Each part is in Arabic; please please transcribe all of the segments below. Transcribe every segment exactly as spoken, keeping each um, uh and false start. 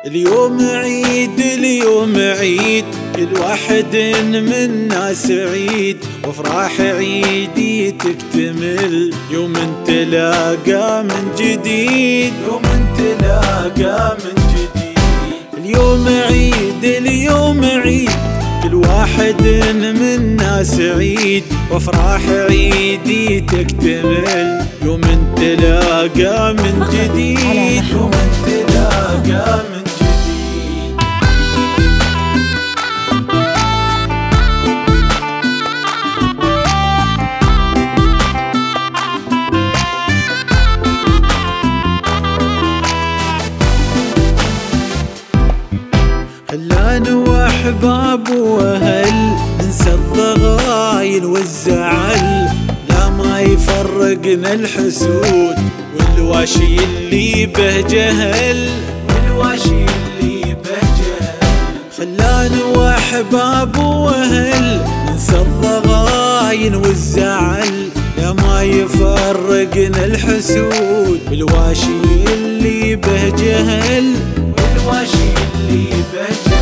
اليوم عيد اليوم عيد، كل واحد منا سعيد، وافراح عيدي تكتمل يوم تلاقى من جديد، يوم تلاقى من جديد. اليوم عيد اليوم عيد، كل واحد منا سعيد، وافراح عيدي تكتمل يوم تلاقى من جديد، يوم تلاقى من جديد. خلان واحباب واهل ننسى الضغاين والزعل، لا ما يفرقنا الحسود والواشي اللي به جهل، والواشي اللي به جهل. خلان واحباب واهل ننسى الضغاين والزعل، لا ما يفرقنا الحسود والواشي اللي به جهل، والواشي اللي به جهل.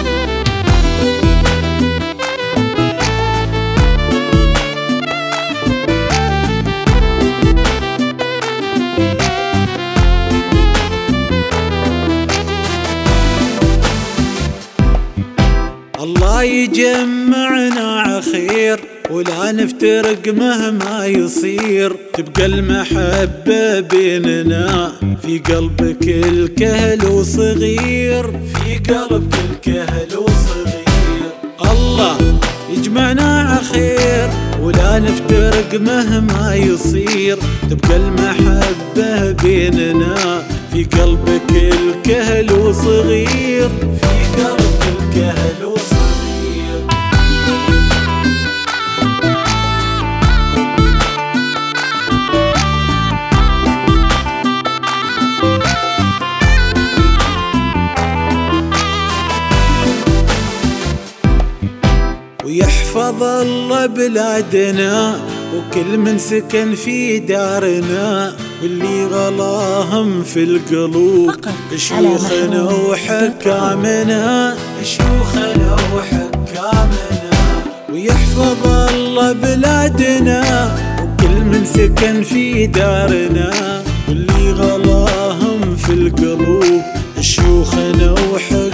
الله يجمعنا عخير ولا نفترق مهما يصير، تبقى المحبة بيننا في قلب كل كهل وصغير، في قلب كل كهل وصغير. الله يجمعنا عخير ولا نفترق مهما يصير، تبقى المحبة بيننا في قلب كل كهل وصغير، في قلب كل كهل وصغير. ويحفظ الله بلادنا وكل من سكن في دارنا، واللي غلاهم في القلوب شيوخنا وحكامنا، شيوخنا وحكامنا. ويحفظ الله بلادنا وكل من سكن في دارنا، واللي غلاهم في القلوب شيوخنا وحكامنا.